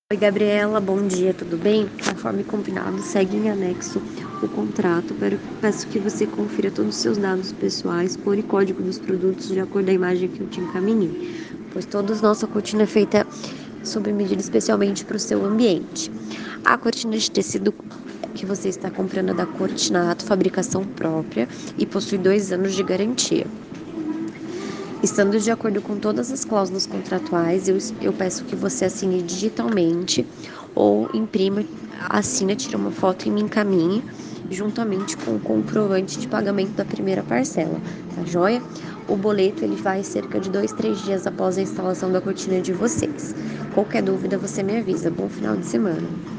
Oi, Gabriela, bom dia, tudo bem? Conforme combinado, segue em anexo o contrato. Peço que você confira todos os seus dados pessoais, cor e código dos produtos de acordo com a imagem que eu te encaminhei, pois toda nossa cortina é feita sob medida especialmente para o seu ambiente. A cortina de tecido que você está comprando é da Cortinato, fabricação própria e possui 2 anos de garantia. Estando de acordo com todas as cláusulas contratuais, eu peço que você assine digitalmente ou imprima, assina, tira uma foto e me encaminhe, juntamente com o comprovante de pagamento da primeira parcela, tá joia? O boleto ele vai cerca de 2, 3 dias após a instalação da cortina de vocês. Qualquer dúvida você me avisa. Bom final de semana.